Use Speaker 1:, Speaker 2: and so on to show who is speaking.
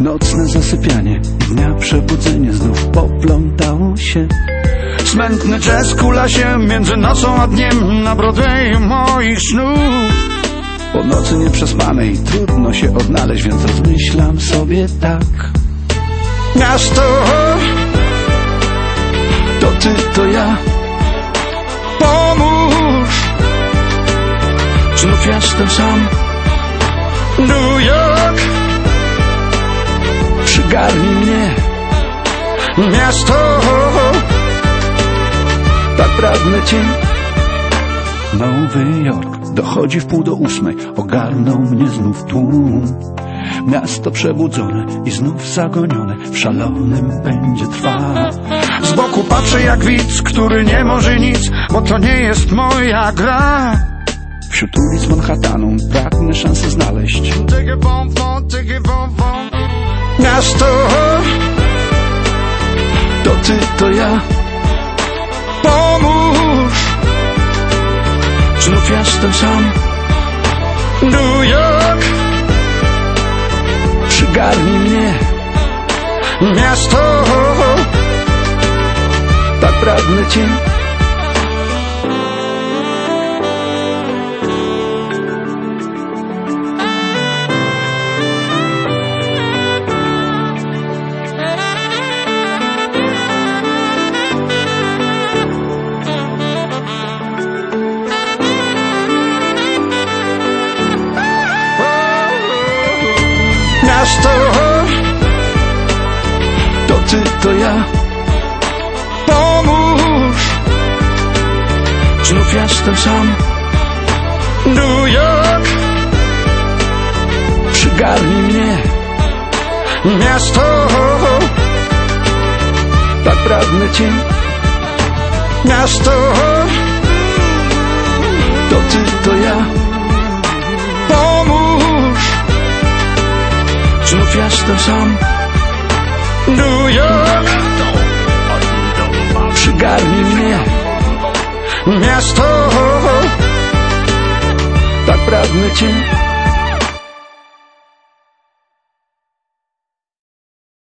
Speaker 1: Nocne zasypianie i dnia przebudzenie znów poplątało się. Smętny jazz kula się między nocą a dniem na Broadwayu moich snów. Po nocy nieprzespanej trudno się odnaleźć, więc rozmyślam sobie tak. Miasto, to ty, to ja. Pomóż, znów jestem sam. New York, przygarnij mnie. Miasto, tak pragnę cię. Nowy Jork, dochodzi 7:30, ogarnął mnie znów tłum. Miasto przebudzone i znów zagonione w szalonym pędzie trwa. Z boku patrzę jak widz, który nie może nic, bo to nie jest moja gra. Wśród ulic Manhattanu pragnę szansę znaleźć. Miasto, to ty, to ja. Pomóż, znów jestem sam. New York, przygarnij mnie. Miasto, tak pragnę cię. Miasto, to ty, to ja. Pomóż, znów jestem sam. New York, przygarnij mnie. Miasto, tak pragnę cię. Miasto, to ty, to ja. Pomóż, znów jestem sam. New York, przygarnij mnie. Miasto, tak pragnę cię.